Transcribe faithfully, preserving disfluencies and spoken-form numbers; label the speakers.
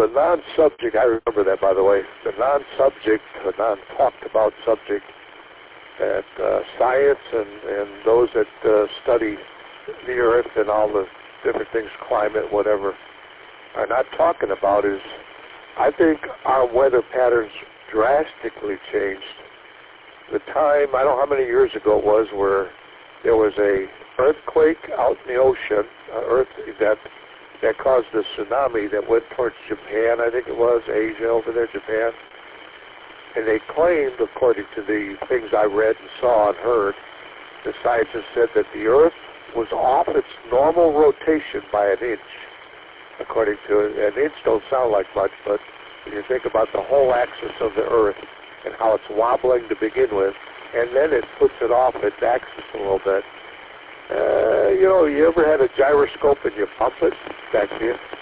Speaker 1: non-subject, I remember that, by the way, the non-subject, the non-talked-about subject that uh, science and, and those that uh, study the Earth and all the different things, climate, whatever, are not talking about is, I think our weather patterns drastically changed. The time, I don't know how many years ago it was, where there was a earthquake out in the ocean, an earth event, that caused a tsunami that went towards Japan, I think it was, Asia over there, Japan. And they claimed, according to the things I read and saw and heard, the scientists said that the Earth was off its normal rotation by an inch, according to it. An inch don't sound like much, but when you think about the whole axis of the Earth and how it's wobbling to begin with, and then it puts it off its axis a little bit. Uh, you know, you ever had a gyroscope and you pump it back here?